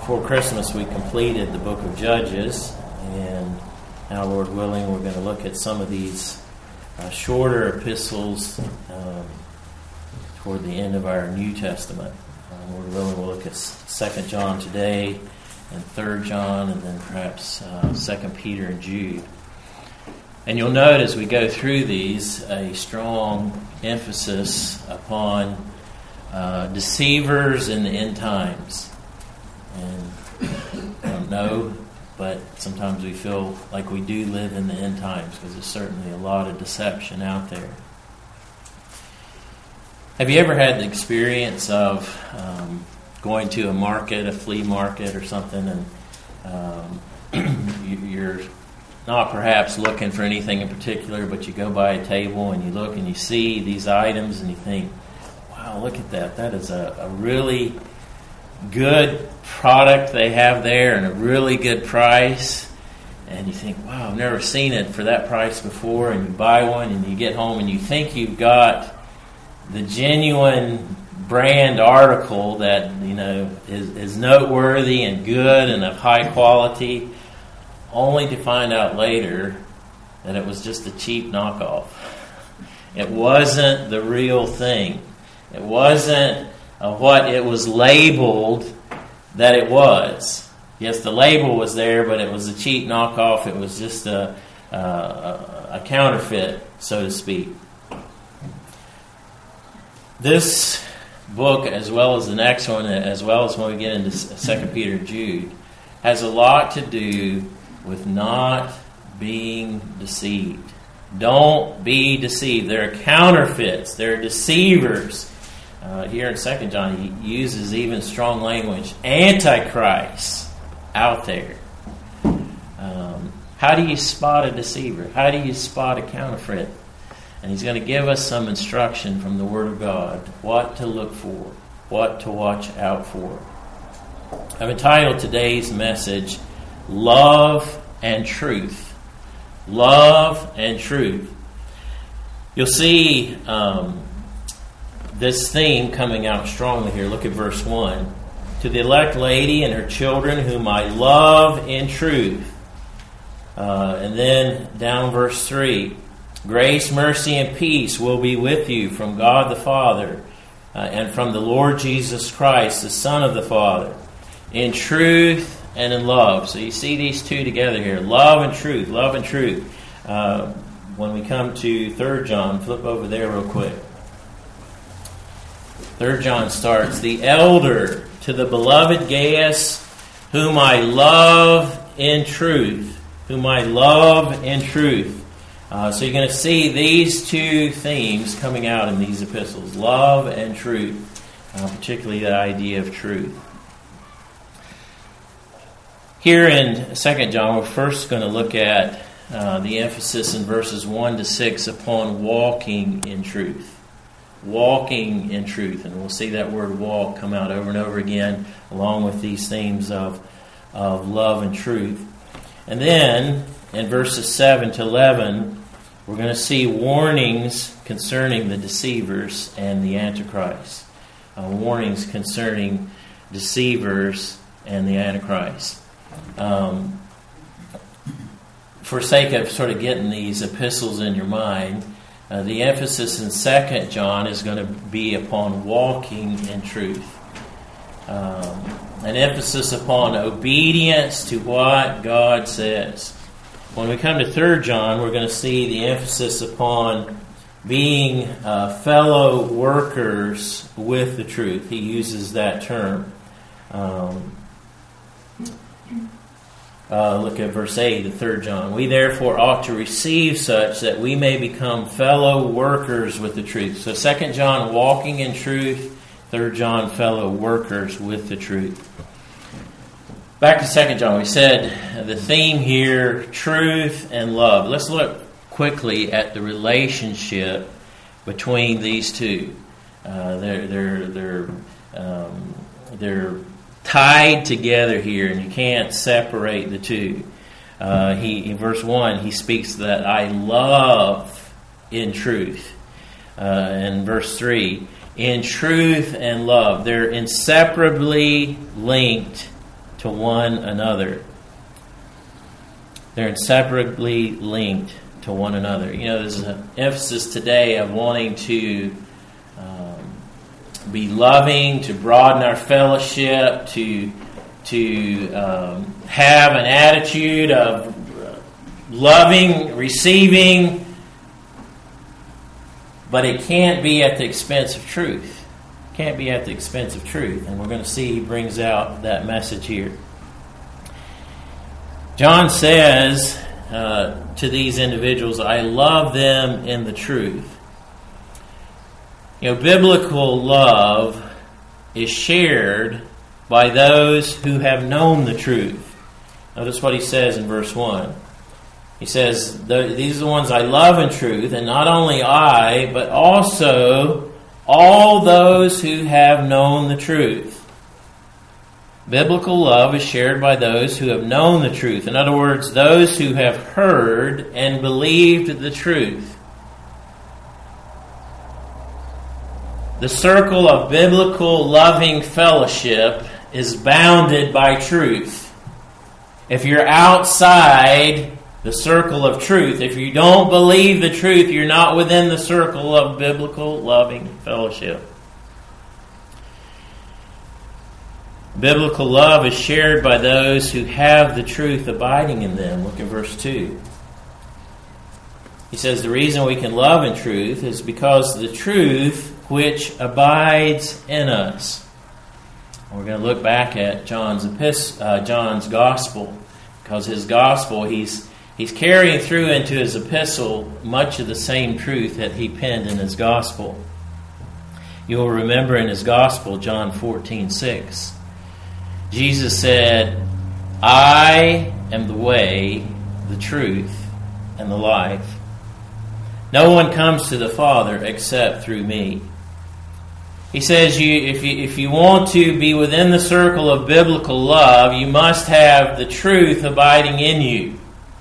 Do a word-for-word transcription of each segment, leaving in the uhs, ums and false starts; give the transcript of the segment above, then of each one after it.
before Christmas we completed the book of Judges, and now, Lord willing, we're going to look at some of these uh, shorter epistles um, toward the end of our New Testament. Uh, Lord willing, we'll look at Second John today, and Third John, and then perhaps uh, Second Peter and Jude. And you'll note as we go through these a strong emphasis upon uh, deceivers in the end times. And I don't know, but sometimes we feel like we do live in the end times because there's certainly a lot of deception out there. Have you ever had the experience of um, going to a market, a flea market or something, and um, you're not perhaps looking for anything in particular, but you go by a table and you look and you see these items and you think, wow, look at that. That is a, a really good product they have there and a really good price. And you think, wow, I've never seen it for that price before. And you buy one and you get home and you think you've got the genuine brand article that, you know, is, is noteworthy and good and of high quality, only to find out later that it was just a cheap knockoff. It wasn't the real thing. It wasn't uh, what it was labeled that it was. Yes, the label was there, but it was a cheap knockoff. It was just a, uh, a, a counterfeit, so to speak. This book, as well as the next one, as well as when we get into Second Peter and Jude, has a lot to do with not being deceived. Don't be deceived. There are counterfeits. There are deceivers. Uh, here in Second John, he uses even strong language. Antichrist out there. Um, how do you spot a deceiver? How do you spot a counterfeit? And he's going to give us some instruction from the Word of God. What to look for. What to watch out for. I've entitled today's message, Love and Truth. Love and Truth. You'll see um, this theme coming out strongly here. Look at verse one. To the elect lady and her children whom I love in truth. Uh, and then down verse three. Grace, mercy, and peace will be with you from God the Father uh, and from the Lord Jesus Christ, the Son of the Father, in truth and in love. So you see these two together here. Love and truth. Love and truth. Uh, when we come to Third John, flip over there real quick. Third John starts, the elder to the beloved Gaius, whom I love in truth. Whom I love in truth. Uh, so you're going to see these two themes coming out in these epistles. Love and truth. Uh, particularly the idea of truth. Here in Second John, we're first going to look at uh, the emphasis in verses one to six upon walking in truth. Walking in truth. And we'll see that word walk come out over and over again along with these themes of, of love and truth. And then in verses seven to eleven, we're going to see warnings concerning the deceivers and the Antichrist. Uh, warnings concerning deceivers and the Antichrist. Um, for sake of sort of getting these epistles in your mind, uh, the emphasis in Second John is going to be upon walking in truth. Um, an emphasis upon obedience to what God says. When we come to Third John, we're going to see the emphasis upon being uh, fellow workers with the truth. He uses that term. Um, Uh, look at verse eight of Third John. We therefore ought to receive such that we may become fellow workers with the truth. So Second John, walking in truth. Third John, fellow workers with the truth. Back to Second John. We said the theme here, truth and love. Let's look quickly at the relationship between these two. Uh, they're they're they're um, they're tied together here, and you can't separate the two. Uh, he in verse one, he speaks that I love in truth. Uh, in verse three, in truth and love, they're inseparably linked to one another. They're inseparably linked to one another. You know, there's an emphasis today of wanting to um, be loving, to broaden our fellowship, to to um, have an attitude of loving, receiving, but it can't be at the expense of truth. It can't be at the expense of truth. And we're going to see he brings out that message here. John says uh, to these individuals, I love them in the truth. You know, biblical love is shared by those who have known the truth. Notice what he says in verse one. He says, these are the ones I love in truth, and not only I, but also all those who have known the truth. Biblical love is shared by those who have known the truth. In other words, those who have heard and believed the truth. The circle of biblical loving fellowship is bounded by truth. If you're outside the circle of truth, if you don't believe the truth, you're not within the circle of biblical loving fellowship. Biblical love is shared by those who have the truth abiding in them. Look at verse two. He says the reason we can love in truth is because the truth which abides in us. We're going to look back at John's epist- uh, John's gospel, because his gospel, he's he's carrying through into his epistle much of the same truth that he penned in his gospel. You'll remember in his gospel, John fourteen six, Jesus said, I am the way, the truth, and the life. No one comes to the Father except through me. He says, you, if you if you want to be within the circle of biblical love, you must have the truth abiding in you.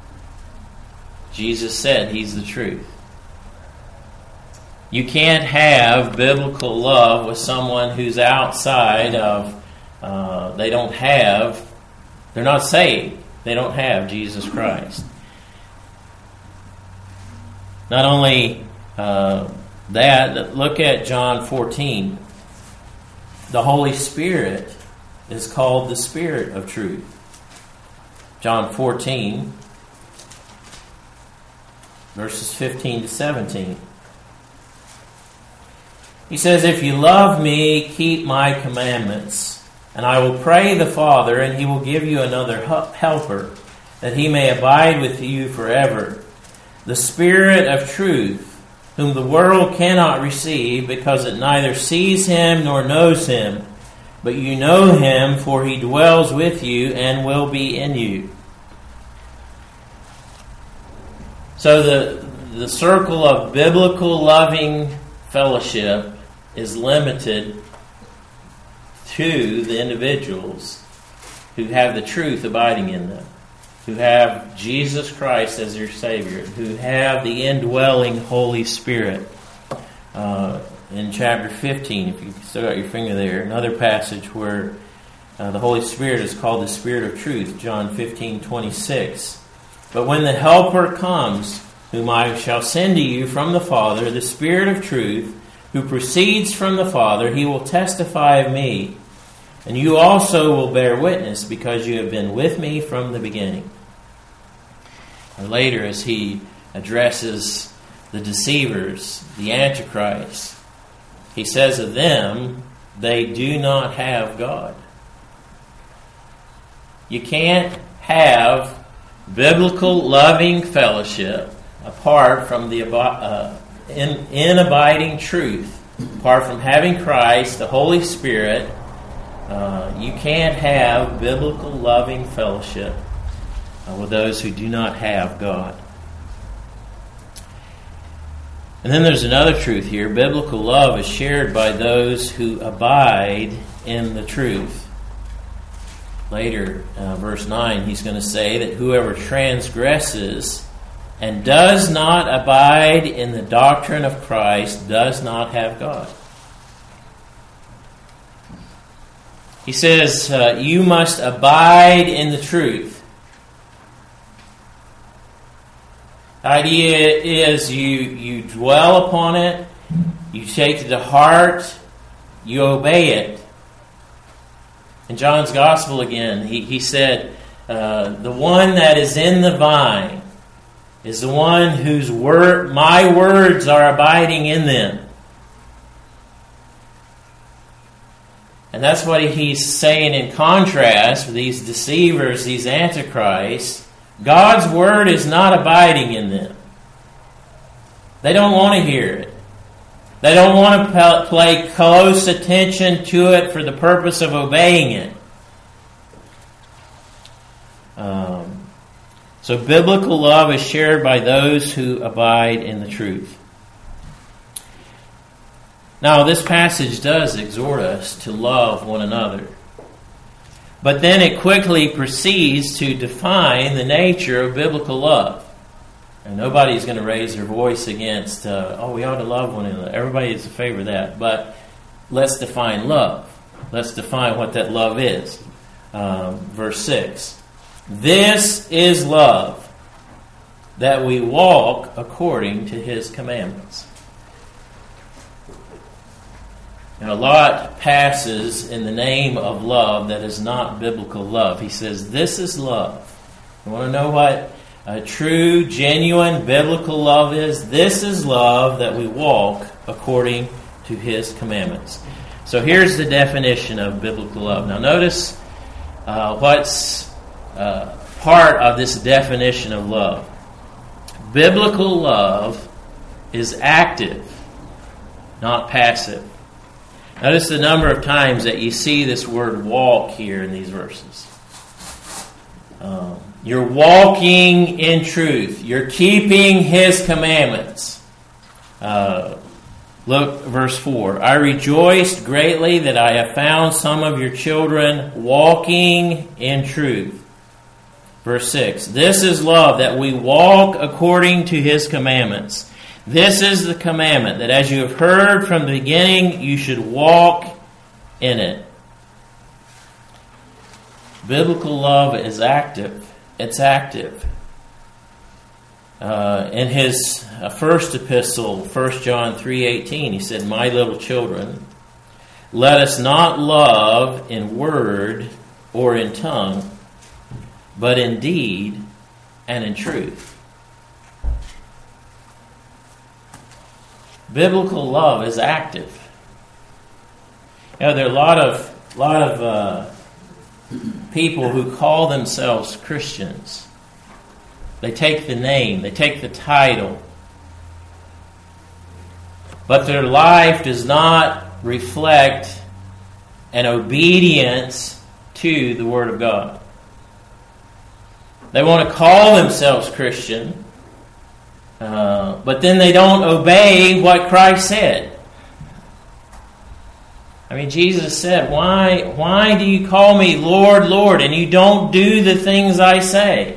Jesus said He's the truth. You can't have biblical love with someone who's outside of, uh, they don't have, they're not saved. They don't have Jesus Christ. Not only uh, that, look at John fourteen. The Holy Spirit is called the Spirit of truth. John fourteen, verses fifteen to seventeen. He says, if you love me, keep my commandments, and I will pray the Father, and He will give you another helper, that He may abide with you forever. The Spirit of truth, whom the world cannot receive, because it neither sees Him nor knows Him. But you know Him, for He dwells with you and will be in you. So the, the circle of biblical loving fellowship is limited to the individuals who have the truth abiding in them, who have Jesus Christ as their Savior, who have the indwelling Holy Spirit. Uh, in chapter fifteen, if you still got your finger there, another passage where uh, the Holy Spirit is called the Spirit of truth, John fifteen twenty-six. But when the Helper comes, whom I shall send to you from the Father, the Spirit of truth, who proceeds from the Father, He will testify of me. And you also will bear witness, because you have been with me from the beginning. And later, as he addresses the deceivers, the Antichrist, he says of them, they do not have God. You can't have biblical loving fellowship apart from the uh, in, in abiding truth, apart from having Christ, the Holy Spirit. Uh, you can't have biblical loving fellowship uh, with those who do not have God. And then there's another truth here. Biblical love is shared by those who abide in the truth. Later, uh, verse nine, he's going to say that whoever transgresses and does not abide in the doctrine of Christ does not have God. He says, uh, you must abide in the truth. The idea is you, you dwell upon it, you take it to heart, you obey it. In John's Gospel again, he, he said, uh, the one that is in the vine is the one whose word, my words are abiding in them. And that's what he's saying in contrast with these deceivers, these antichrists. God's word is not abiding in them. They don't want to hear it. They don't want to pay close attention to it for the purpose of obeying it. Um, so biblical love is shared by those who abide in the truth. Now, this passage does exhort us to love one another. But then it quickly proceeds to define the nature of biblical love. And nobody's going to raise their voice against, uh, oh, we ought to love one another. Everybody is in favor of that. But let's define love. Let's define what that love is. Um, verse six. This is love, that we walk according to His commandments. And a lot passes in the name of love that is not biblical love. He says, this is love. You want to know what a true, genuine, biblical love is? This is love, that we walk according to His commandments. So here's the definition of biblical love. Now notice uh, what's uh, part of this definition of love. Biblical love is active, not passive. Notice the number of times that you see this word walk here in these verses. Um, you're walking in truth. You're keeping His commandments. Uh, look, verse four. I rejoiced greatly that I have found some of your children walking in truth. Verse six. This is love, that we walk according to His commandments. This is the commandment, that as you have heard from the beginning, you should walk in it. Biblical love is active. It's active. Uh, in his uh, first epistle, First John three eighteen, he said, my little children, let us not love in word or in tongue, but in deed and in truth. Biblical love is active. You know, there are a lot of lot of uh, people who call themselves Christians. They take the name, they take the title, but their life does not reflect an obedience to the Word of God. They want to call themselves Christian, Uh, but then they don't obey what Christ said. I mean, Jesus said, why, why do you call me Lord, Lord, and you don't do the things I say?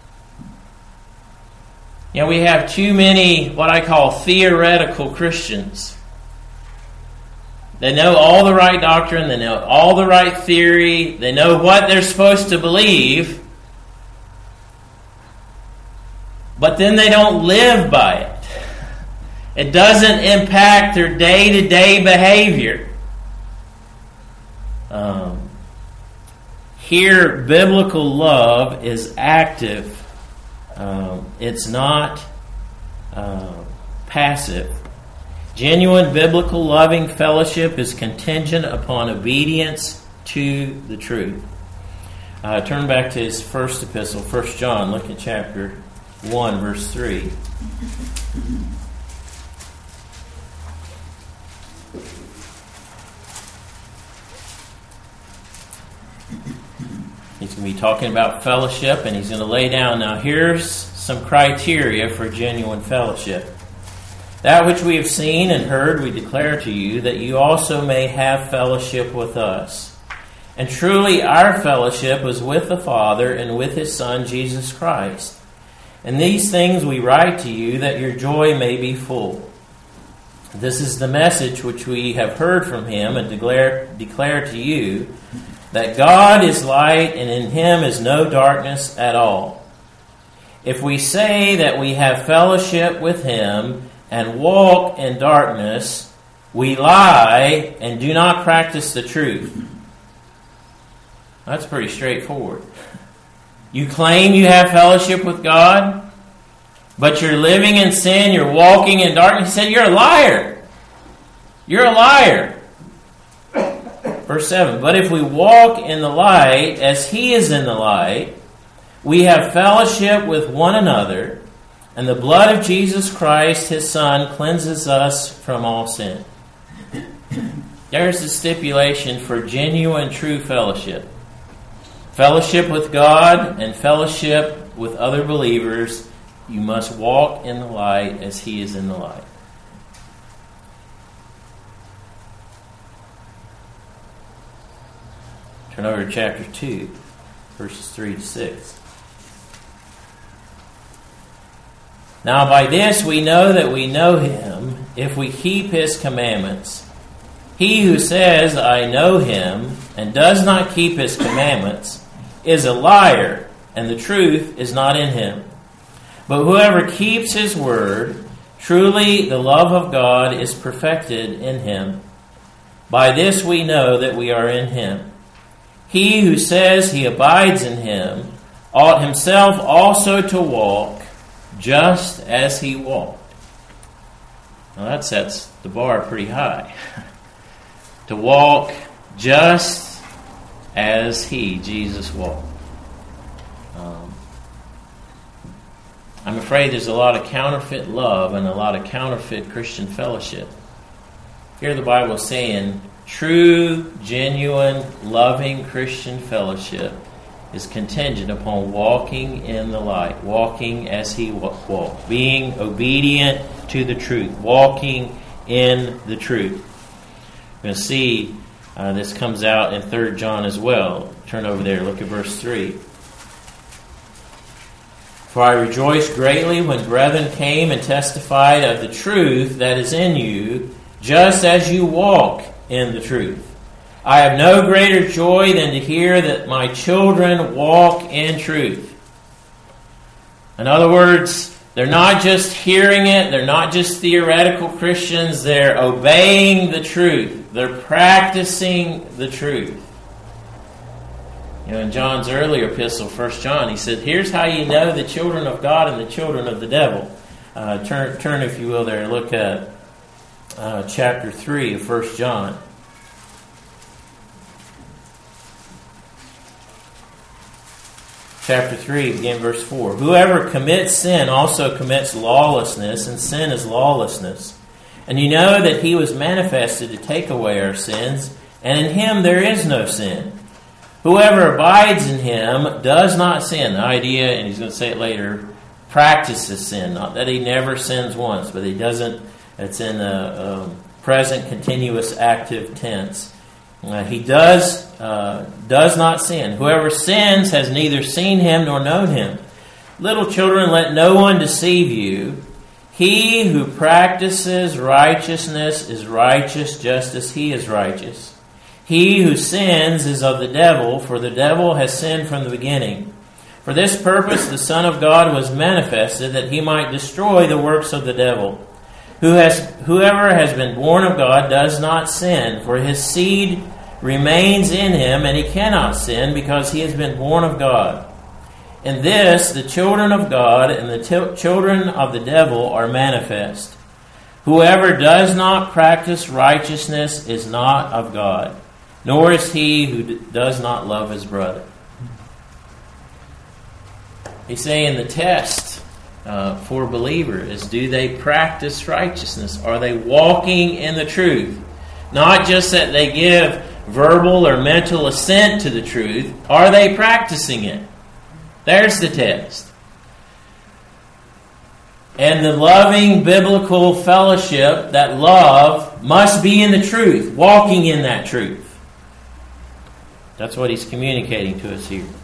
You know, we have too many what I call theoretical Christians. They know all the right doctrine, they know all the right theory, they know what they're supposed to believe, but then they don't live by it. It doesn't impact their day-to-day behavior. Um, here, biblical love is active. Um, it's not uh, passive. Genuine biblical loving fellowship is contingent upon obedience to the truth. Uh, turn back to his first epistle, First John. Look at chapter one, verse three. He's going to be talking about fellowship, and he's going to lay down, now here's some criteria for genuine fellowship. That which we have seen and heard we declare to you, that you also may have fellowship with us. And truly our fellowship is with the Father and with His Son, Jesus Christ. And these things we write to you, that your joy may be full. This is the message which we have heard from Him and declare, declare to you, that God is light and in him is no darkness at all. If we say that we have fellowship with him and walk in darkness, we lie and do not practice the truth. That's pretty straightforward. You claim you have fellowship with God, but you're living in sin, you're walking in darkness. He said, you're a liar. You're a liar. Verse seven, but if we walk in the light as he is in the light, we have fellowship with one another, and the blood of Jesus Christ, his Son, cleanses us from all sin. There's the stipulation for genuine, true fellowship. Fellowship with God and fellowship with other believers. You must walk in the light as he is in the light. Turn over to chapter two, verses three to six. Now by this we know that we know him, if we keep his commandments. He who says, I know him, and does not keep his commandments, is a liar, and the truth is not in him. But whoever keeps his word, truly the love of God is perfected in him. By this we know that we are in him. He who says he abides in him ought himself also to walk just as he walked. Now that sets the bar pretty high. To walk just as he, Jesus, walked. Um, I'm afraid there's a lot of counterfeit love and a lot of counterfeit Christian fellowship. Here the Bible is saying true, genuine, loving Christian fellowship is contingent upon walking in the light, walking as he walked, being obedient to the truth, walking in the truth. We're going to see uh, this comes out in Third John as well. Turn over there, look at verse three. For I rejoiced greatly when brethren came and testified of the truth that is in you, just as you walk in the truth. I have no greater joy than to hear that my children walk in truth. In other words, they're not just hearing it, they're not just theoretical Christians, they're obeying the truth. They're practicing the truth. You know, in John's earlier epistle, First John, he said, here's how you know the children of God and the children of the devil. Uh, turn, turn, if you will, there. Look at uh, chapter three of First John. Chapter three, begin verse four. Whoever commits sin also commits lawlessness, and sin is lawlessness. And you know that he was manifested to take away our sins, and in him there is no sin. Whoever abides in him does not sin. The idea, and he's going to say it later, practices sin. Not that he never sins once, but he doesn't. It's in a, a present continuous active tense. Uh, he does uh, does not sin. Whoever sins has neither seen him nor known him. Little children, let no one deceive you. He who practices righteousness is righteous just as he is righteous. He who sins is of the devil, for the devil has sinned from the beginning. For this purpose the Son of God was manifested, that he might destroy the works of the devil. Who has, whoever has been born of God does not sin, for his seed remains in him, and he cannot sin because he has been born of God. In this, the children of God and the t- children of the devil are manifest. Whoever does not practice righteousness is not of God, nor is he who d- does not love his brother. He's saying the test uh, for a believer is, do they practice righteousness? Are they walking in the truth? Not just that they give verbal or mental assent to the truth. Are they practicing it? There's the test. And the loving biblical fellowship, that love, must be in the truth, walking in that truth. That's what he's communicating to us here.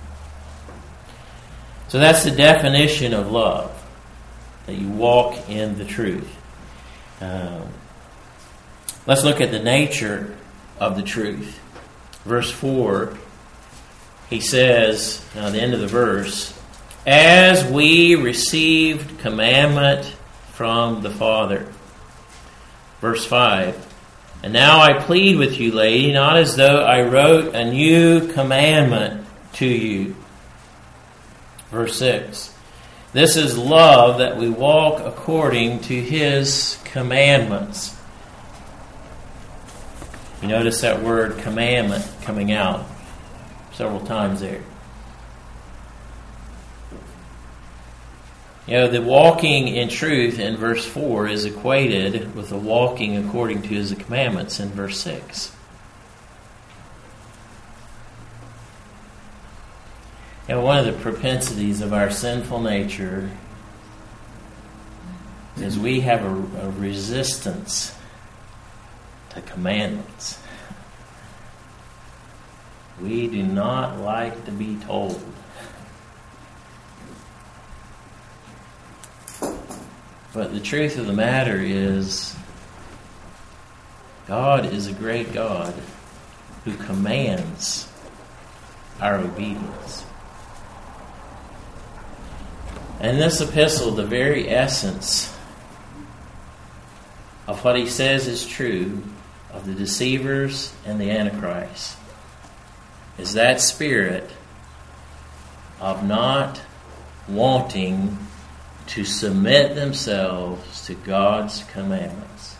So that's the definition of love, that you walk in the truth. Um, let's look at the nature of the truth. Verse four, he says, at the end of the verse, as we received commandment from the Father. Verse five, and now I plead with you, lady, not as though I wrote a new commandment to you. Verse six, this is love, that we walk according to His commandments. You notice that word commandment coming out several times there. You know, the walking in truth in verse four is equated with the walking according to His commandments in verse six. You know, one of the propensities of our sinful nature is we have a, a resistance to commandments. We do not like to be told. But the truth of the matter is, God is a great God who commands our obedience. And this epistle, the very essence of what he says is true of the deceivers and the Antichrist, is that spirit of not wanting to submit themselves to God's commandments.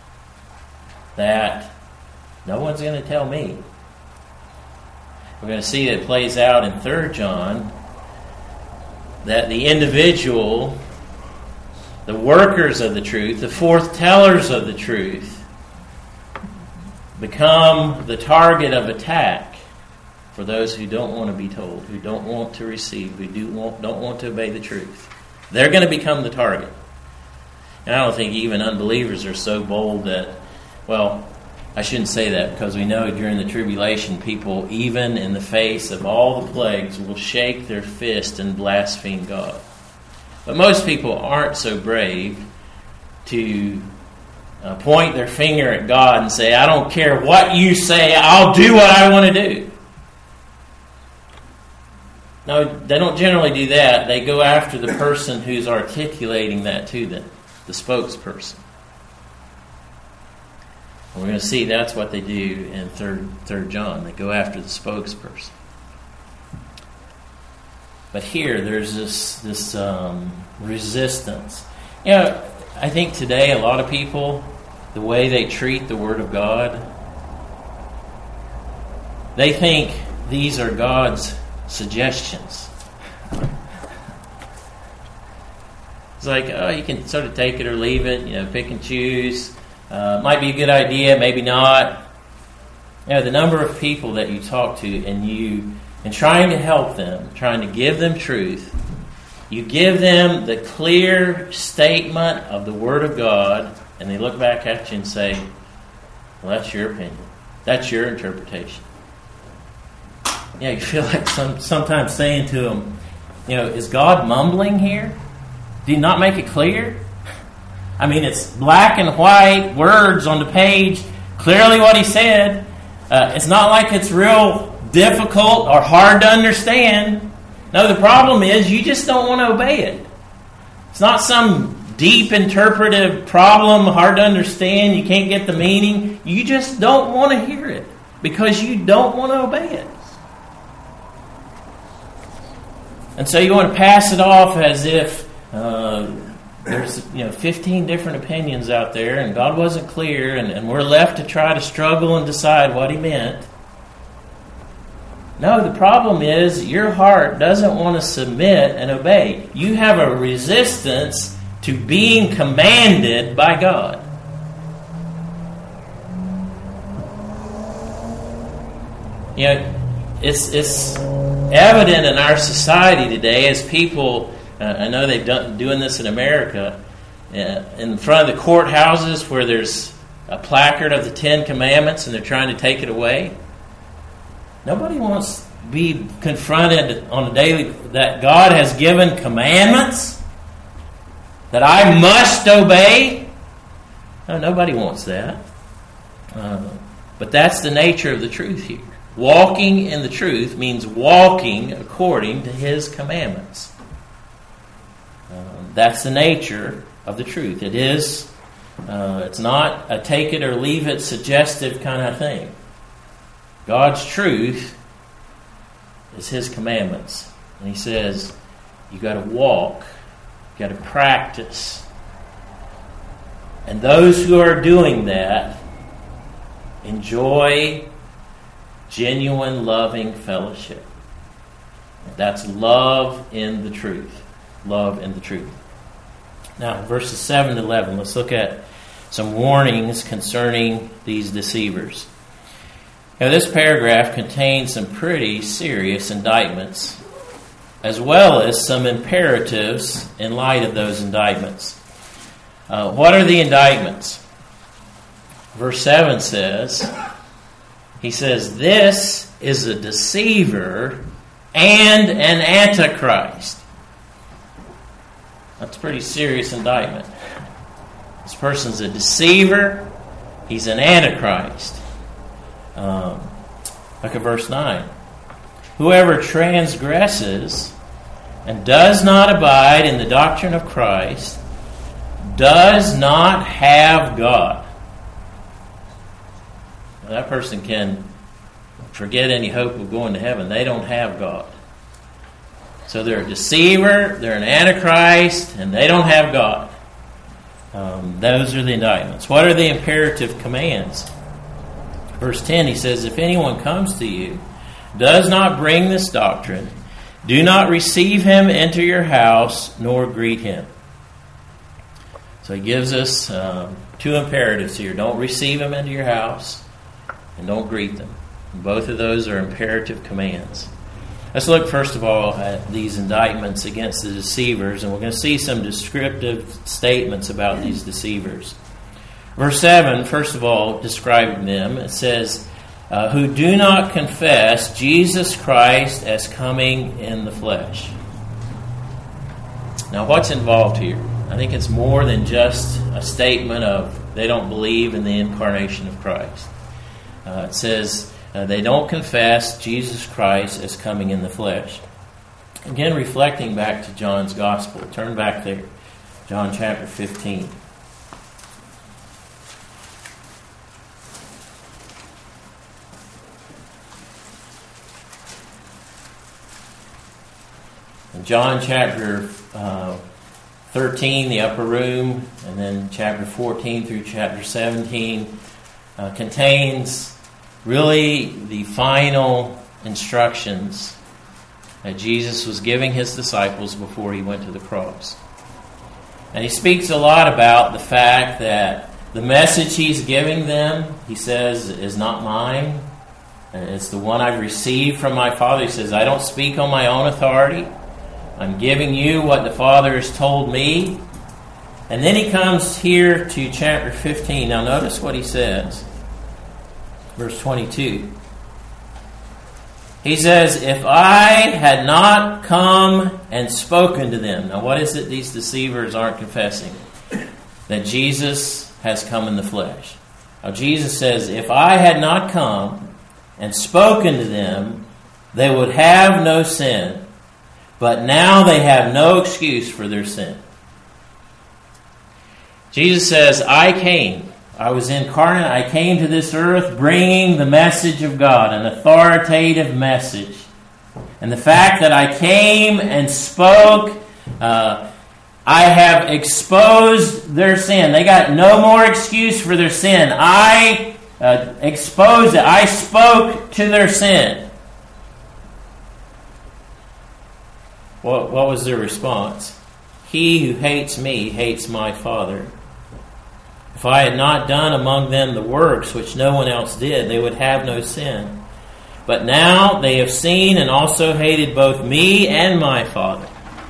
That no one's going to tell me. We're going to see that it plays out in Third John, that the individual, the workers of the truth, the forthtellers of the truth, become the target of attack for those who don't want to be told, who don't want to receive, who do want, don't want to obey the truth. They're going to become the target. And I don't think even unbelievers are so bold that, well, I shouldn't say that, because we know during the tribulation, people, even in the face of all the plagues, will shake their fist and blaspheme God. But most people aren't so brave to uh, point their finger at God and say, I don't care what you say, I'll do what I want to do. No, they don't generally do that. They go after the person who's articulating that to them, the spokesperson. And we're going to see that's what they do in third, third John. They go after the spokesperson. But here, there's this this um, resistance. You know, I think today a lot of people, the way they treat the Word of God, they think these are God's suggestions. It's like, oh, you can sort of take it or leave it, you know, pick and choose. Uh, might be a good idea, maybe not. You know, the number of people that you talk to and you, and trying to help them, trying to give them truth, you give them the clear statement of the Word of God, and they look back at you and say, well, that's your opinion. That's your interpretation. Yeah, you feel like some, sometimes saying to them, you know, is God mumbling here? Do you not make it clear? I mean, it's black and white words on the page, clearly what he said. Uh, it's not like it's real difficult or hard to understand. No, the problem is you just don't want to obey it. It's not some deep interpretive problem, hard to understand, you can't get the meaning. You just don't want to hear it because you don't want to obey it. And so you want to pass it off as if uh, there's you know fifteen different opinions out there and God wasn't clear, and, and we're left to try to struggle and decide what he meant. No, the problem is your heart doesn't want to submit and obey. You have a resistance to being commanded by God. You know, it's it's evident in our society today as people, uh, I know they've done doing this in America, uh, in front of the courthouses where there's a placard of the Ten Commandments and they're trying to take it away. Nobody wants to be confronted on a daily that God has given commandments that I must obey. No, nobody wants that. Uh, but that's the nature of the truth here. Walking in the truth means walking according to His commandments. Um, that's the nature of the truth. It is, uh, it's not a take it or leave it suggestive kind of thing. God's truth is His commandments. And He says, you got to walk, you got to practice. And those who are doing that enjoy genuine, loving fellowship. That's love in the truth. Love in the truth. Now, verses seven to eleven, let's look at some warnings concerning these deceivers. Now, this paragraph contains some pretty serious indictments, as well as some imperatives in light of those indictments. Uh, what are the indictments? Verse seven says, he says, this is a deceiver and an antichrist. That's a pretty serious indictment. This person's a deceiver. He's an antichrist. Um, look at verse nine. Whoever transgresses and does not abide in the doctrine of Christ does not have God. Now, that person can forget any hope of going to heaven. They don't have God. So they're a deceiver, they're an antichrist, and they don't have God. Um, those are the indictments. What are the imperative commands? Verse ten, he says, if anyone comes to you, does not bring this doctrine, do not receive him into your house, nor greet him. So he gives us um, two imperatives here. Don't receive him into your house, and don't greet them. And both of those are imperative commands. Let's look first of all at these indictments against the deceivers, and we're going to see some descriptive statements about these deceivers. Verse seven, first of all, describing them, it says, uh, who do not confess Jesus Christ as coming in the flesh. Now, what's involved here? I think it's more than just a statement of they don't believe in the incarnation of Christ. Uh, it says uh, they don't confess Jesus Christ as coming in the flesh. Again, reflecting back to John's Gospel. Turn back there. John chapter fifteen. In John chapter uh, thirteen, the upper room, and then chapter fourteen through chapter seventeen uh, contains really the final instructions that Jesus was giving His disciples before He went to the cross. And He speaks a lot about the fact that the message He's giving them, He says, is not mine. It's the one I've received from my Father. He says, I don't speak on my own authority. I'm giving you what the Father has told me. And then He comes here to chapter fifteen. Now notice what He says. Verse twenty-two. He says, if I had not come and spoken to them. Now what is it these deceivers aren't confessing? That Jesus has come in the flesh. Now Jesus says, if I had not come and spoken to them, they would have no sin. But now they have no excuse for their sin. Jesus says, I came. I was incarnate. I came to this earth bringing the message of God, an authoritative message. And the fact that I came and spoke, uh, I have exposed their sin. They got no more excuse for their sin. I uh, exposed it. I spoke to their sin. What, what was their response? He who hates me hates my Father. If I had not done among them the works which no one else did, they would have no sin. But now they have seen and also hated both me and my Father.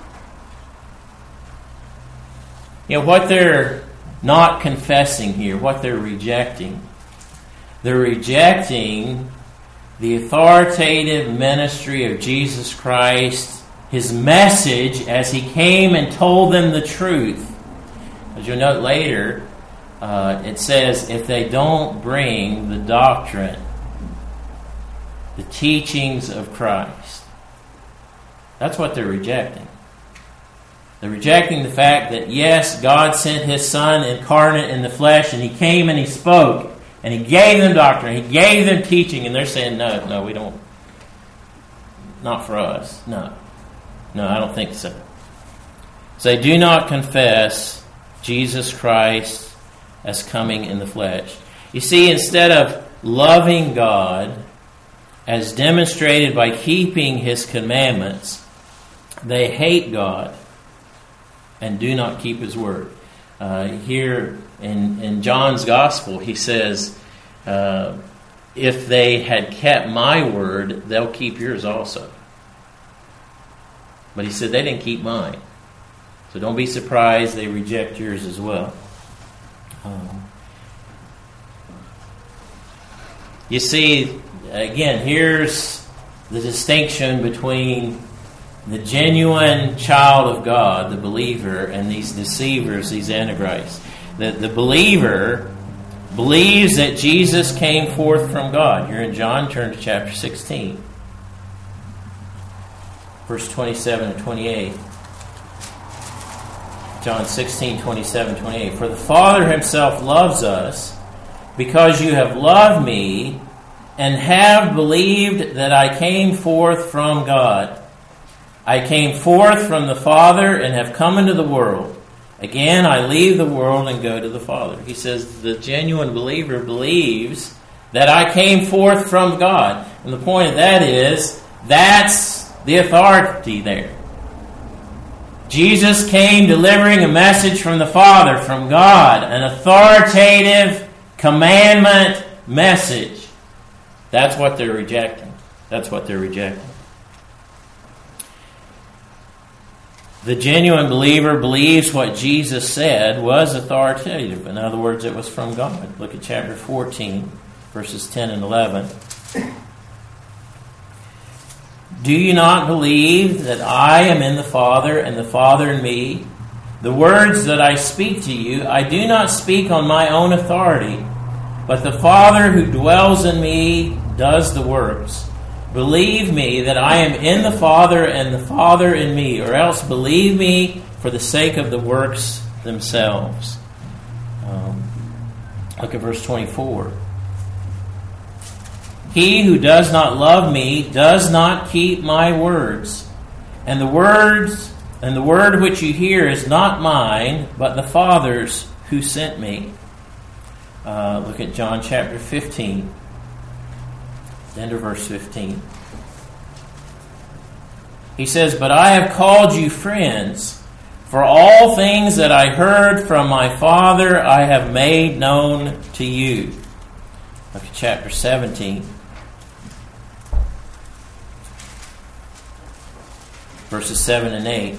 You know, what they're not confessing here, what they're rejecting, they're rejecting the authoritative ministry of Jesus Christ, His message as He came and told them the truth. As you'll note later, uh, it says, if they don't bring the doctrine, the teachings of Christ. That's what they're rejecting. They're rejecting the fact that, yes, God sent His Son incarnate in the flesh, and He came and He spoke, and He gave them doctrine, He gave them teaching, and they're saying, no, no, we don't. Not for us. No. No, I don't think so. So they do not confess Jesus Christ as coming in the flesh. You see, instead of loving God as demonstrated by keeping His commandments, they hate God and do not keep His word. Uh, here in, in John's Gospel, he says, uh, if they had kept my word, they'll keep yours also. But he said they didn't keep mine. So don't be surprised they reject yours as well. Um, you see, again, here's the distinction between the genuine child of God, the believer, and these deceivers, these antichrists. The, the believer believes that Jesus came forth from God. Here in John, turn to chapter sixteen. Verse twenty-seven and twenty-eight. John sixteen, twenty-seven, twenty-eight. For the Father Himself loves us, because you have loved me, and have believed that I came forth from God. I came forth from the Father and have come into the world. Again, I leave the world and go to the Father. He says the genuine believer believes that I came forth from God. And the point of that is, that's the authority there. Jesus came delivering a message from the Father, from God, an authoritative commandment message. That's what they're rejecting. That's what they're rejecting. The genuine believer believes what Jesus said was authoritative. In other words, it was from God. Look at chapter fourteen, verses ten and eleven. Do you not believe that I am in the Father and the Father in me? The words that I speak to you, I do not speak on my own authority, but the Father who dwells in me does the works. Believe me that I am in the Father and the Father in me, or else believe me for the sake of the works themselves. Um, look at verse twenty-four. He who does not love me does not keep my words, and the words and the word which you hear is not mine, but the Father's who sent me. Uh, look at John chapter fifteen. End of verse fifteen. He says, But I have called you friends, for all things that I heard from my Father I have made known to you. Look at chapter seventeen. Verses seven and eight.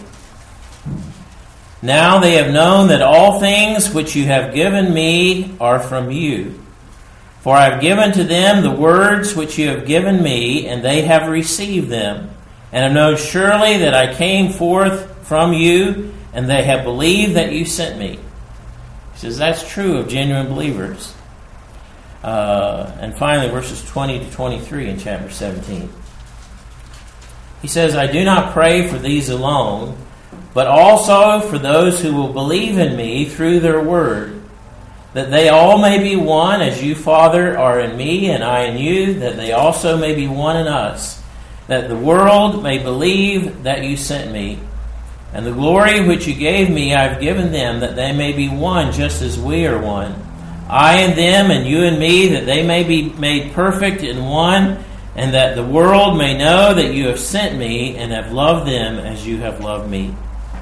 Now they have known that all things which you have given me are from you. For I have given to them the words which you have given me, and they have received them, and have known surely that I came forth from you, and they have believed that you sent me. He says that's true of genuine believers. Uh, and finally, verses twenty to twenty-three in chapter seventeen. He says, I do not pray for these alone, but also for those who will believe in me through their word, that they all may be one, as you, Father, are in me, and I in you, that they also may be one in us, that the world may believe that you sent me. And the glory which you gave me I have given them, that they may be one, just as we are one. I and them, and you and me, that they may be made perfect in one, and that the world may know that you have sent me, and have loved them as you have loved me.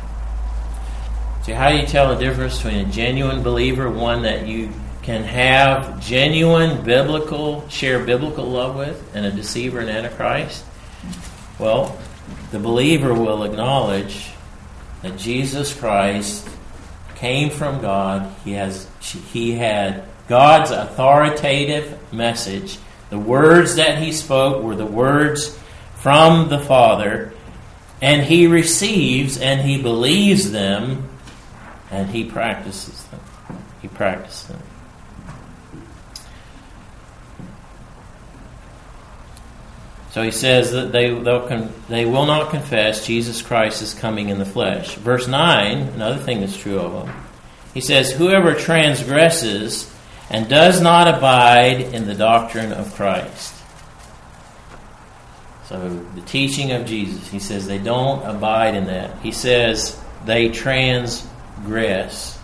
So how do you tell the difference between a genuine believer, one that you can have genuine biblical, share biblical love with, and a deceiver and antichrist? Well, the believer will acknowledge that Jesus Christ came from God. He has he had God's authoritative message. The words that he spoke were the words from the Father, and he receives and he believes them, and he practices them. He practices them. So he says that they they'll con- they will not confess Jesus Christ is coming in the flesh. Verse nine, another thing that's true of them. He says, whoever transgresses and does not abide in the doctrine of Christ. So the teaching of Jesus, he says they don't abide in that. He says they transgress.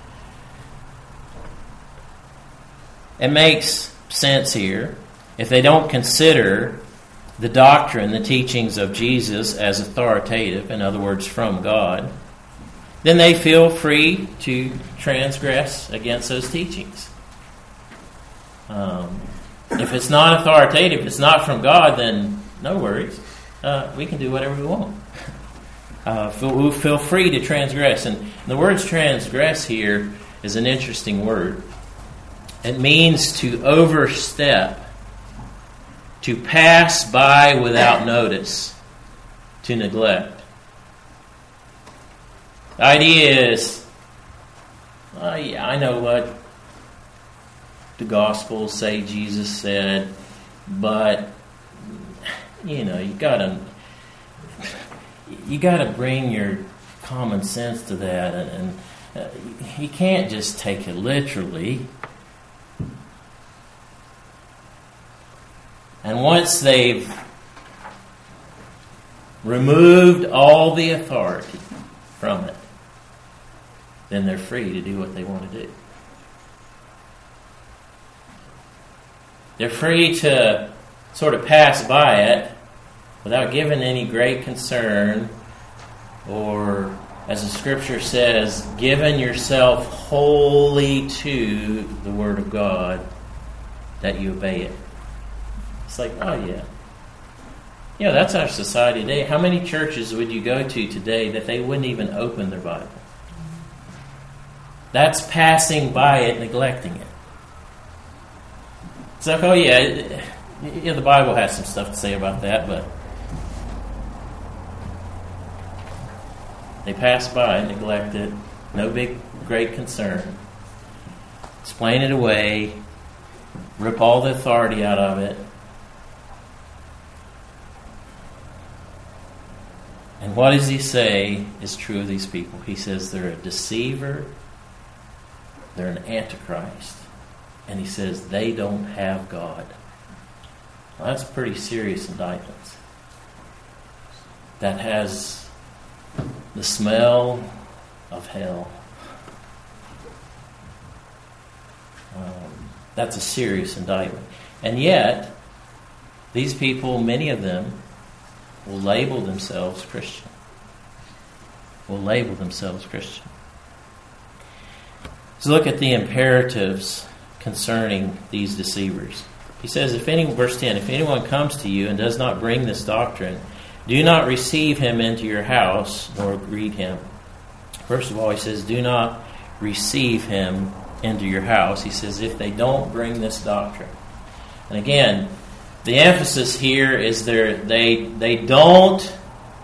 It makes sense here. If they don't consider the doctrine, the teachings of Jesus as authoritative, in other words, from God, then they feel free to transgress against those teachings. Um, if it's not authoritative, if it's not from God, then no worries. Uh, we can do whatever we want. Uh, feel, we feel free to transgress. And the word transgress here is an interesting word. It means to overstep, to pass by without notice, to neglect. The idea is, oh yeah, I know what the Gospels say Jesus said, but you know, you gotta you gotta bring your common sense to that, and, and uh, you can't just take it literally. And once they've removed all the authority from it, then they're free to do what they want to do. They're free to sort of pass by it without giving any great concern, or, as the Scripture says, giving yourself wholly to the Word of God, that you obey it. It's like, oh yeah. Yeah, that's our society today. How many churches would you go to today that they wouldn't even open their Bible? That's passing by it, neglecting it. It's like, oh yeah, yeah, the Bible has some stuff to say about that, but they pass by, neglect it, no big, great concern. Explain it away, rip all the authority out of it. And what does he say is true of these people? He says they're a deceiver, they're an antichrist, and he says they don't have God. Well, that's pretty serious indictment. That has the smell of hell. Um, that's a serious indictment. And yet, these people, many of them, will label themselves Christian. Will label themselves Christian. Let's look at the imperatives concerning these deceivers. He says, if any, verse ten, if anyone comes to you and does not bring this doctrine, do not receive him into your house, nor greet him. First of all, he says, do not receive him into your house. He says, if they don't bring this doctrine. And again, the emphasis here is there, they they don't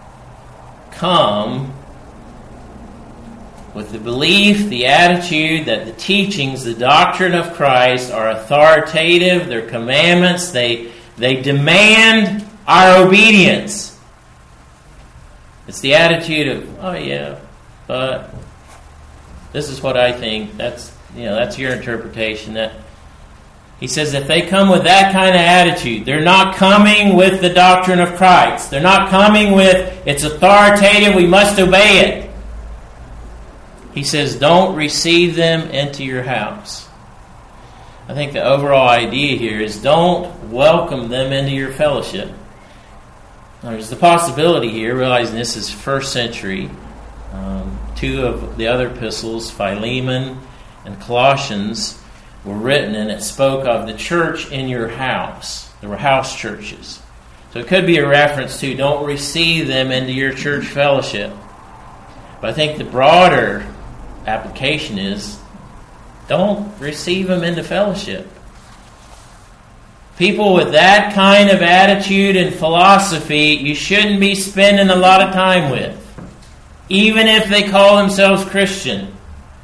come with the belief, the attitude that the teachings, the doctrine of Christ are authoritative, they're commandments, they they demand our obedience. It's the attitude of, oh yeah, but this is what I think. That's you know, that's your interpretation. That He says if they come with that kind of attitude, they're not coming with the doctrine of Christ. They're not coming with, it's authoritative, we must obey it. He says, don't receive them into your house. I think the overall idea here is don't welcome them into your fellowship. Now, there's the possibility here, realizing this is first century. Um, two of the other epistles, Philemon and Colossians, were written, and it spoke of the church in your house. There were house churches. So it could be a reference to don't receive them into your church fellowship. But I think the broader application is don't receive them into fellowship. People with that kind of attitude and philosophy, you shouldn't be spending a lot of time with, even if they call themselves Christian.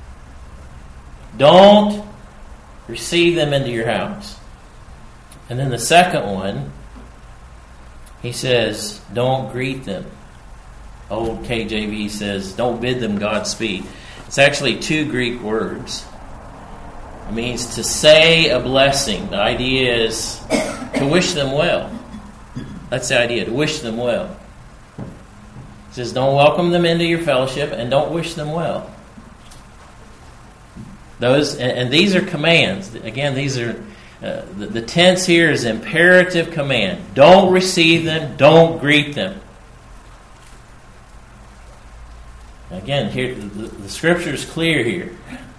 Don't receive them into your house. And then the second one He says, don't greet them. Old K J V says, don't bid them Godspeed. It's actually two Greek words. It means to say a blessing. The idea is to wish them well. That's the idea, to wish them well. It says, don't welcome them into your fellowship and don't wish them well. Those and, and these are commands. Again, these are uh, the, the tense here is imperative command. Don't receive them. Don't greet them. Again, here the, the scripture is clear here.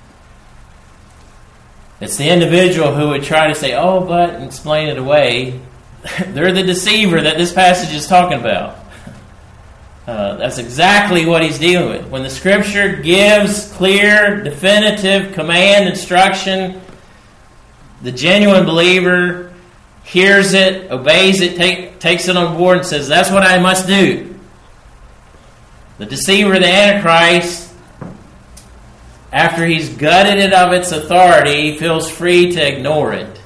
It's the individual who would try to say, "Oh, but," and explain it away. They're the deceiver that this passage is talking about. Uh, that's exactly what he's dealing with. When the Scripture gives clear, definitive command, instruction, the genuine believer hears it, obeys it, take, takes it on board and says, that's what I must do. The deceiver, the Antichrist, after he's gutted it of its authority, feels free to ignore it.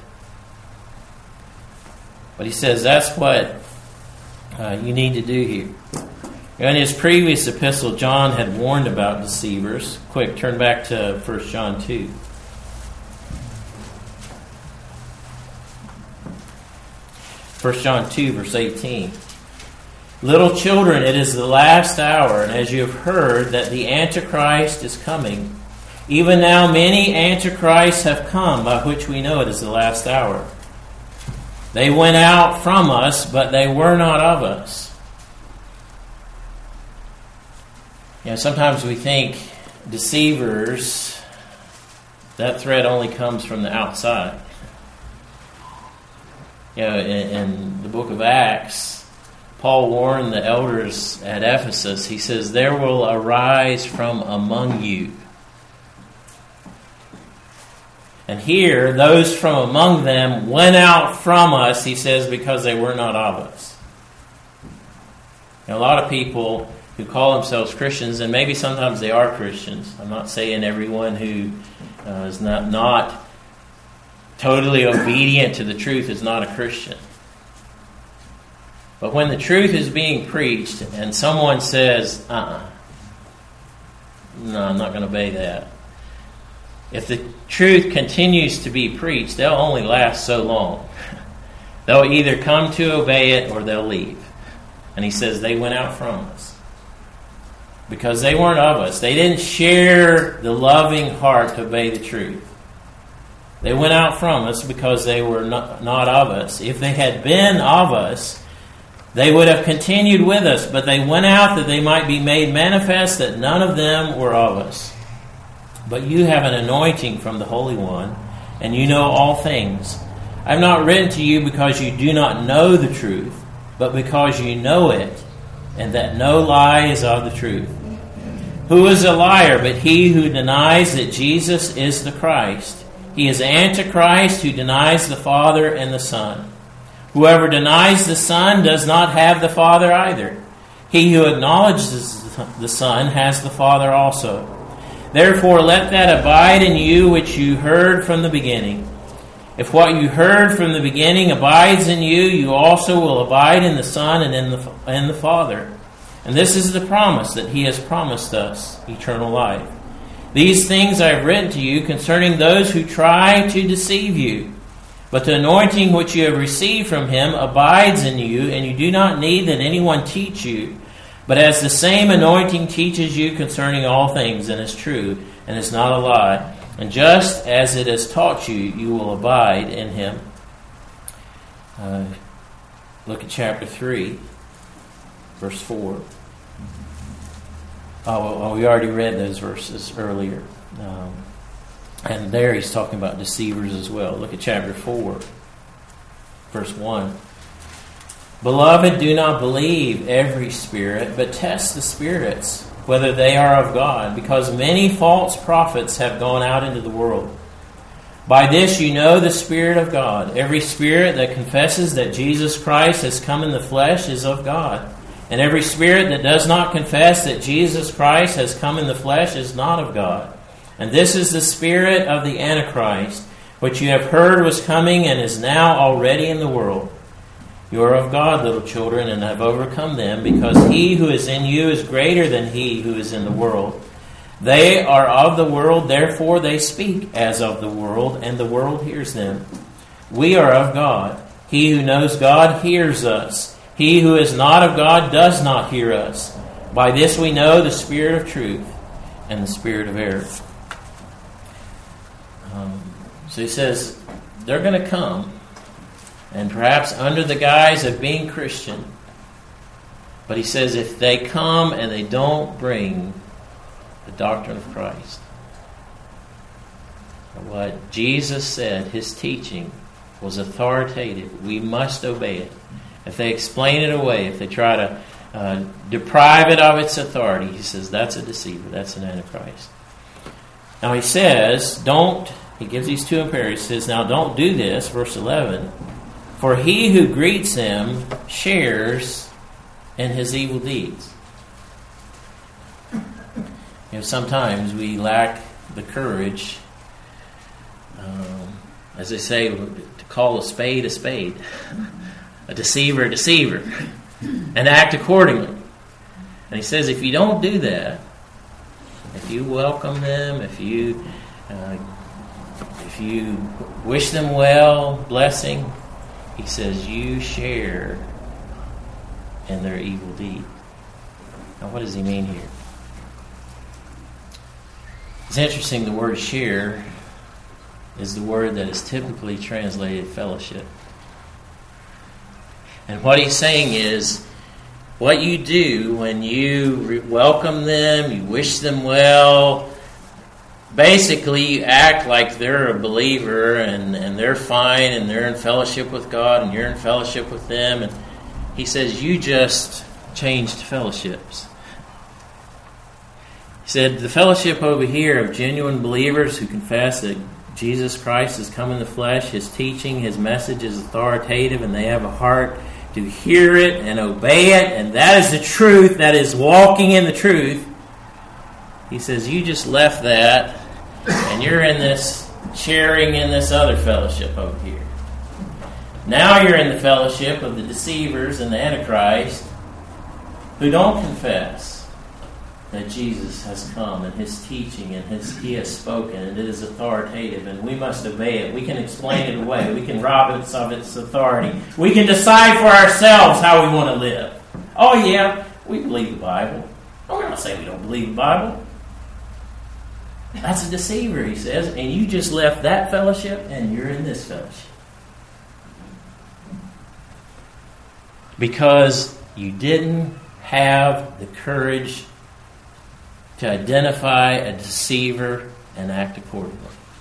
But he says that's what uh, you need to do here. In his previous epistle, John had warned about deceivers. Quick, turn back to First John two. First John two, verse eighteen. Little children, it is the last hour, and as you have heard that the Antichrist is coming, even now many Antichrists have come, by which we know it is the last hour. They went out from us, but they were not of us. You know, sometimes we think deceivers, that threat only comes from the outside. You know, in, in the book of Acts, Paul warned the elders at Ephesus. He says, there will arise from among you. And here, those from among them went out from us, he says, because they were not of us. You know, a lot of people who call themselves Christians, and maybe sometimes they are Christians. I'm not saying everyone who uh, is not, not totally obedient to the truth is not a Christian. But when the truth is being preached and someone says, uh-uh, no, I'm not going to obey that. If the truth continues to be preached, they'll only last so long. They'll either come to obey it or they'll leave. And he says they went out from us. Because they weren't of us. They didn't share the loving heart to obey the truth. They went out from us because they were not, not of us. If they had been of us, they would have continued with us. But they went out that they might be made manifest that none of them were of us. But you have an anointing from the Holy One, and you know all things. I have not written to you because you do not know the truth, but because you know it, and that no lie is of the truth. Who is a liar but he who denies that Jesus is the Christ? He is Antichrist who denies the Father and the Son. Whoever denies the Son does not have the Father either. He who acknowledges the Son has the Father also. Therefore let that abide in you which you heard from the beginning. If what you heard from the beginning abides in you, you also will abide in the Son and in the, in the Father. And this is the promise that He has promised us, eternal life. These things I have written to you concerning those who try to deceive you. But the anointing which you have received from Him abides in you, and you do not need that anyone teach you. But as the same anointing teaches you concerning all things, and is true, and is not a lie, and just as it has taught you, you will abide in Him. Uh, look at chapter three, verse four. Oh, well, we already read those verses earlier. Um, and there he's talking about deceivers as well. Look at chapter four, verse one. Beloved, do not believe every spirit, but test the spirits, whether they are of God, because many false prophets have gone out into the world. By this you know the Spirit of God. Every spirit that confesses that Jesus Christ has come in the flesh is of God. And every spirit that does not confess that Jesus Christ has come in the flesh is not of God. And this is the spirit of the Antichrist, which you have heard was coming and is now already in the world. You are of God, little children, and have overcome them, because he who is in you is greater than he who is in the world. They are of the world, therefore they speak as of the world, and the world hears them. We are of God. He who knows God hears us. He who is not of God does not hear us. By this we know the spirit of truth and the spirit of error. Um, so he says, they're going to come, and perhaps under the guise of being Christian. But he says if they come and they don't bring the doctrine of Christ, what Jesus said, his teaching was authoritative, we must obey it. If they explain it away, if they try to uh, deprive it of its authority, he says that's a deceiver, that's an antichrist. Now he says, don't, he gives these two imperatives, he says, now don't do this, verse eleven, for he who greets him shares in his evil deeds. You know, sometimes we lack the courage, um, as they say, to call a spade a spade, a deceiver a deceiver, and act accordingly. And he says, if you don't do that, if you welcome them, if you uh, if you wish them well, blessing, he says you share in their evil deed. Now, what does he mean here? It's interesting, the word share is the word that is typically translated fellowship. And what he's saying is, what you do when you re- welcome them, you wish them well, basically you act like they're a believer and, and they're fine and they're in fellowship with God and you're in fellowship with them. And he says, you just changed fellowships. He said, the fellowship over here of genuine believers who confess that Jesus Christ has come in the flesh, his teaching, his message is authoritative, and they have a heart to hear it and obey it, and that is the truth, that is walking in the truth. He says, you just left that, and you're in this, sharing in this other fellowship over here. Now you're in the fellowship of the deceivers and the Antichrist who don't confess that Jesus has come and his teaching and his he has spoken and it is authoritative and we must obey it. We can explain it away. We can rob it of its authority. We can decide for ourselves how we want to live. Oh yeah, we believe the Bible. Oh, we're not saying we don't believe the Bible. That's a deceiver, he says, and you just left that fellowship and you're in this fellowship. Because you didn't have the courage to identify a deceiver and act accordingly.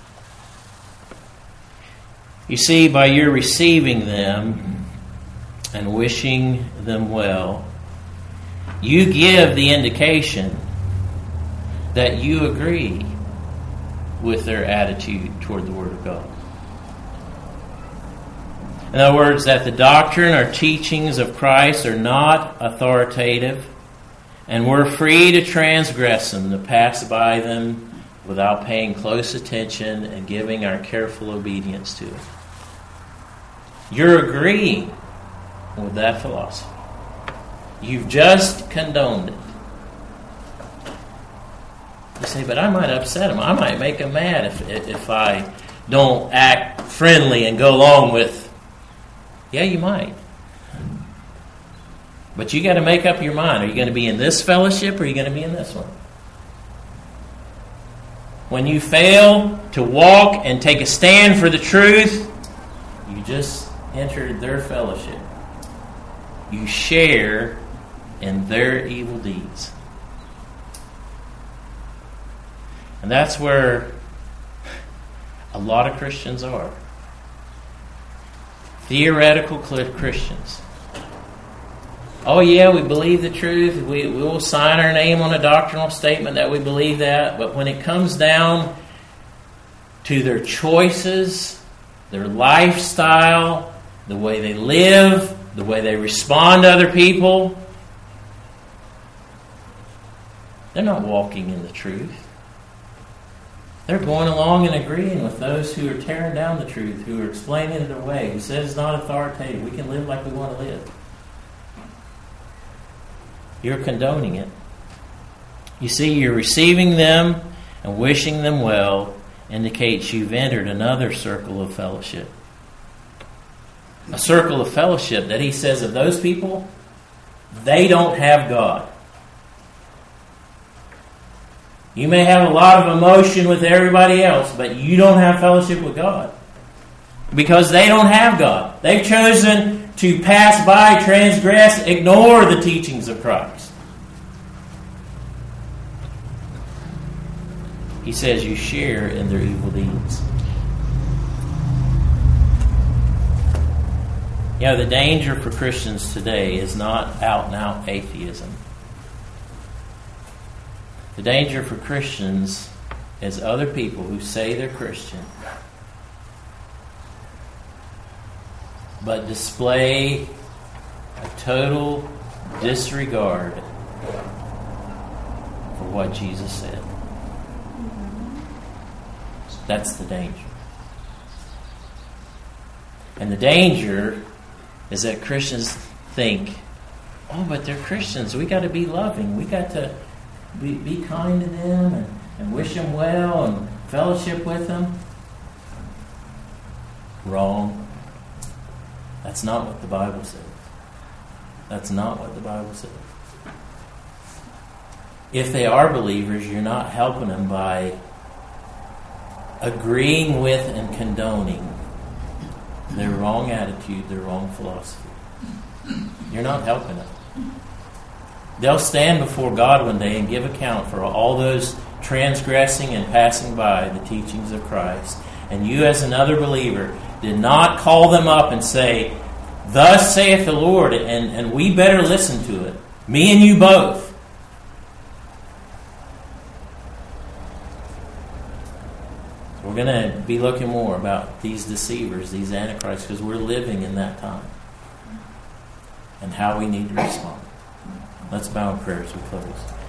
You see, by your receiving them and wishing them well, you give the indication that you agree with their attitude toward the Word of God. In other words, that the doctrine or teachings of Christ are not authoritative, and we're free to transgress them, to pass by them without paying close attention and giving our careful obedience to it. You're agreeing with that philosophy. You've just condoned it. You say, but I might upset him. I might make him mad if if I don't act friendly and go along with. Yeah, you might. But you got to make up your mind. Are you going to be in this fellowship or are you going to be in this one? When you fail to walk and take a stand for the truth, you just entered their fellowship. You share in their evil deeds. And that's where a lot of Christians are. Theoretical Christians. Oh yeah, we believe the truth. We, we will sign our name on a doctrinal statement that we believe that. But when it comes down to their choices, their lifestyle, the way they live, the way they respond to other people, they're not walking in the truth. They're going along and agreeing with those who are tearing down the truth, who are explaining it away, who says it's not authoritative. We can live like we want to live. You're condoning it. You see, you're receiving them and wishing them well indicates you've entered another circle of fellowship. A circle of fellowship that he says of those people, they don't have God. You may have a lot of emotion with everybody else, but you don't have fellowship with God. Because they don't have God. They've chosen to pass by, transgress, ignore the teachings of Christ. He says you share in their evil deeds. You know, the danger for Christians today is not out-and-out atheism. The danger for Christians is other people who say they're Christian but display a total disregard for what Jesus said. That's the danger. And the danger is that Christians think, oh, but they're Christians. We got to be loving. We got to be, be kind to them and, and wish them well and fellowship with them. Wrong. That's not what the Bible says. That's not what the Bible says. If they are believers, you're not helping them by agreeing with and condoning their wrong attitude, their wrong philosophy. You're not helping them. They'll stand before God one day and give account for all those transgressing and passing by the teachings of Christ. And you as another believer did not call them up and say, thus saith the Lord, and, and we better listen to it. Me and you both. We're going to be looking more about these deceivers, these antichrists, because we're living in that time. And how we need to respond. Let's bow in prayer as we close.